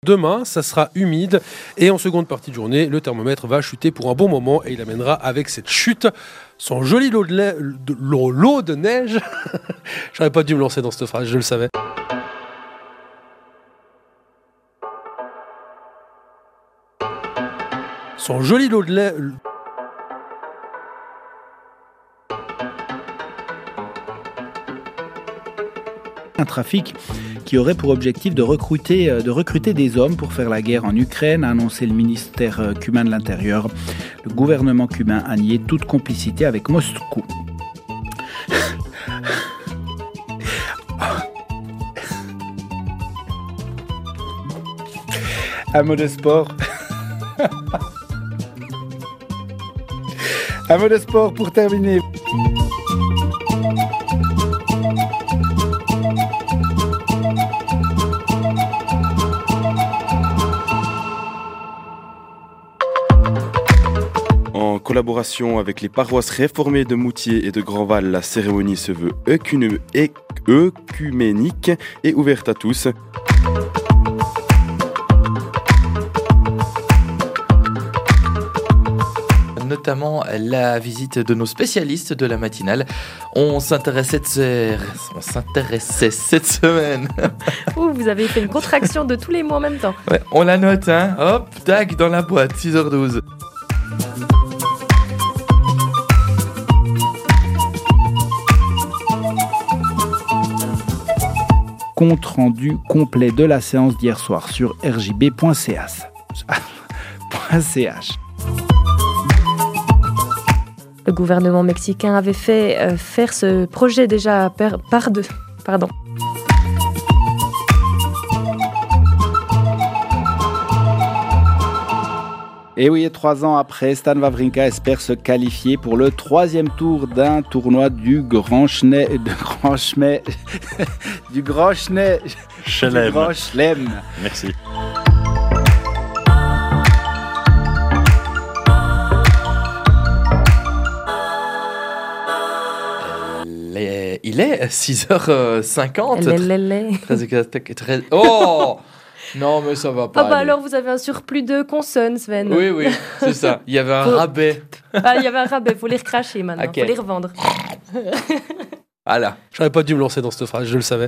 Demain, ça sera humide et en seconde partie de journée, le thermomètre va chuter pour un bon moment et il amènera avec cette chute son joli lot de neige. J'aurais pas dû me lancer dans cette phrase, je le savais. Son joli lot de neige. Un trafic qui aurait pour objectif de recruter des hommes pour faire la guerre en Ukraine, a annoncé le ministère cubain de l'Intérieur. Le gouvernement cubain a nié toute complicité avec Moscou. Un mot de sport. Un mot de sport pour terminer. En collaboration avec les paroisses réformées de Moutier et de Grandval, la cérémonie se veut œcuménique et ouverte à tous. Notamment la visite de nos spécialistes de la matinale. On s'intéressait cette semaine. Ouh, vous avez fait une contraction de tous les mots en même temps. Ouais, on la note, hein. Hop, tac, dans la boîte, 6h12. Compte rendu complet de la séance d'hier soir sur rjb.ch. Le gouvernement mexicain avait fait faire ce projet déjà Pardon. Et oui, 3 ans après, Stan Wawrinka espère se qualifier pour le 3e tour d'un tournoi du Grand Chelem. Merci. Il est 6h50. Très... Oh non, mais ça va pas. Ah bah alors vous avez un surplus de consonnes, Sven. Oui, c'est ça. Il y avait un rabais. Ah, il y avait un rabais, faut les recracher maintenant, Okay. faut les revendre. Voilà. J'aurais pas dû me lancer dans cette phrase, je le savais.